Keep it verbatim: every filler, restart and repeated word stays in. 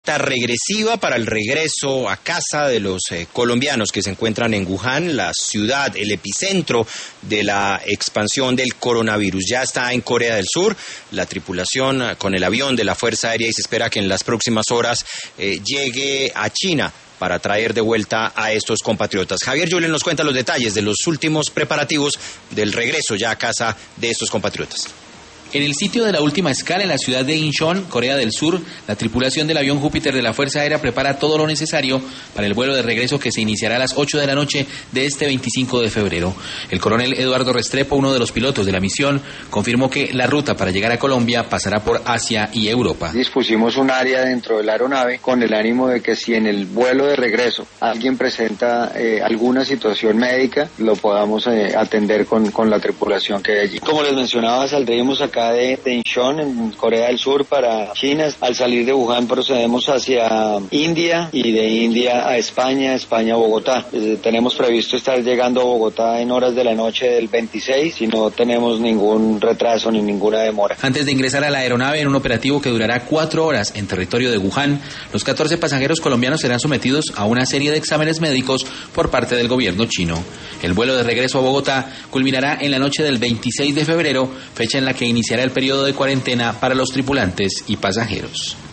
cuenta regresiva para el regreso a casa de los eh, colombianos que se encuentran en Wuhan, la ciudad, el epicentro de la expansión del coronavirus. Ya está en Corea del Sur, la tripulación eh, con el avión de la Fuerza Aérea, y se espera que en las próximas horas eh, llegue a China para traer de vuelta a estos compatriotas. Javier Yulen nos cuenta los detalles de los últimos preparativos del regreso ya a casa de estos compatriotas. En el sitio de la última escala en la ciudad de Incheon, Corea del Sur, la tripulación del avión Júpiter de la Fuerza Aérea prepara todo lo necesario para el vuelo de regreso que se iniciará a las ocho de la noche de este veinticinco de febrero. El coronel Eduardo Restrepo, uno de los pilotos de la misión, confirmó que la ruta para llegar a Colombia pasará por Asia y Europa. Dispusimos un área dentro de la aeronave con el ánimo de que si en el vuelo de regreso alguien presenta eh, alguna situación médica, lo podamos eh, atender con, con la tripulación que hay allí. Como les mencionaba, saldremos acá de, de Incheon, en Corea del Sur, para China. Al salir de Wuhan procedemos hacia India y de India a España, España a Bogotá. Eh, tenemos previsto estar llegando a Bogotá en horas de la noche del veintiséis y no tenemos ningún retraso ni ninguna demora. Antes de ingresar a la aeronave en un operativo que durará cuatro horas en territorio de Wuhan, los catorce pasajeros colombianos serán sometidos a una serie de exámenes médicos por parte del gobierno chino. El vuelo de regreso a Bogotá culminará en la noche del veintiséis de febrero, fecha en la que iniciará el periodo de cuarentena para los tripulantes y pasajeros.